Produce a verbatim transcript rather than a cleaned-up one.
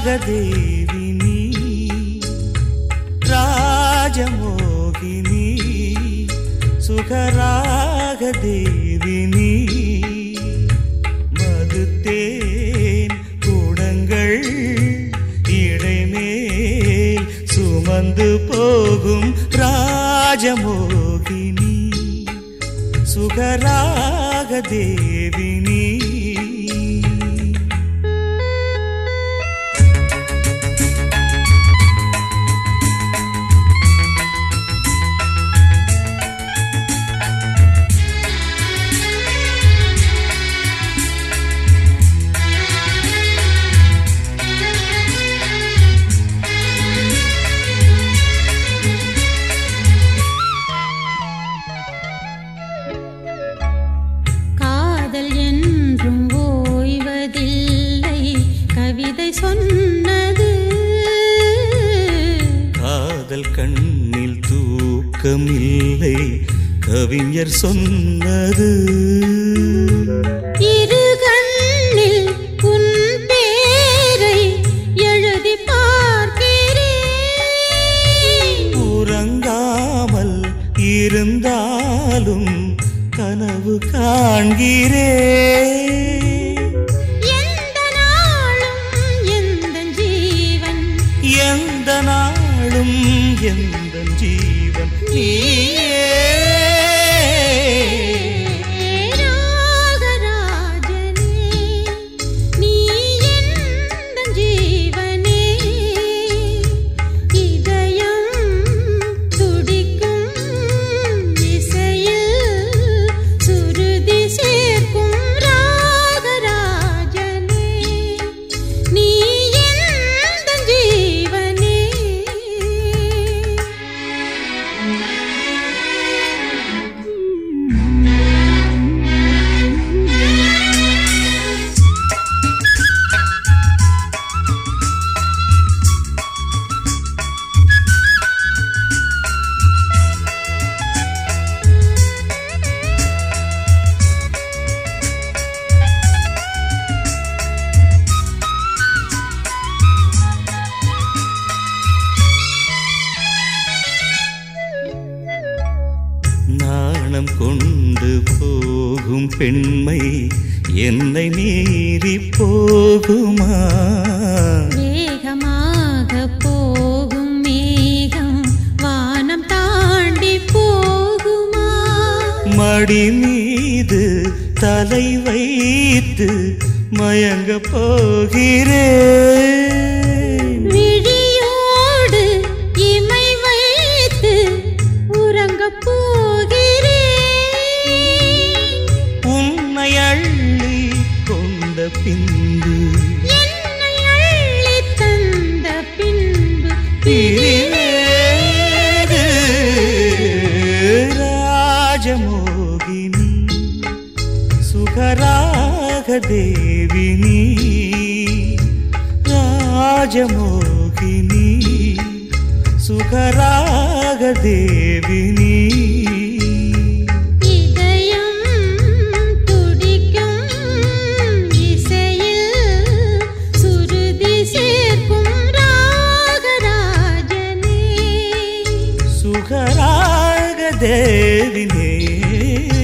சுகராகதேவினி ராஜமோகினி சுகராகதேவினி மதுத்தேன் கூடங்கள் இடைமேல் சுமந்து போகும் ராஜமோகினி சுகராகதேவினி சொன்னது காதல் கண்ணில் தூக்கமில்லை கவிஞர் சொன்னது இரு கண்ணில் உன் பேரை எழுதி பார்க்கிறேன் உறங்காமல் இருந்தாலும் கனவு காண்கிறேன் எந்த நாளும் எந்த ஜீவன் நீயே ராகராஜனே நீ எந்த ஜீவனே இதயம் துடிக்கும் இசையில் சுருதி சேர்க்கும் ராகராஜனே நீ நாணம் கொண்டு போகும் பெண்மை என்னை மீறி போகுமா வேகமாக போகும் மேகம் வானம் தாண்டி போகுமா மடி மீது தலை வைத்து மயங்க போகிறேன் விழியோடு இமை வைத்து உறங்க போகிறேன் உன்னை அள்ளி கொண்ட பின்பு என்னை அள்ளி தந்த பின்பு பிரிவேது ராஜமோகினி சுகராகதேவினி ராஜமோகினி சுகராகதேவினி இதயம் துடிக்கும் இசையில் சுருதி சேர்க்கும் ராகராஜனே சுகராகதேவினே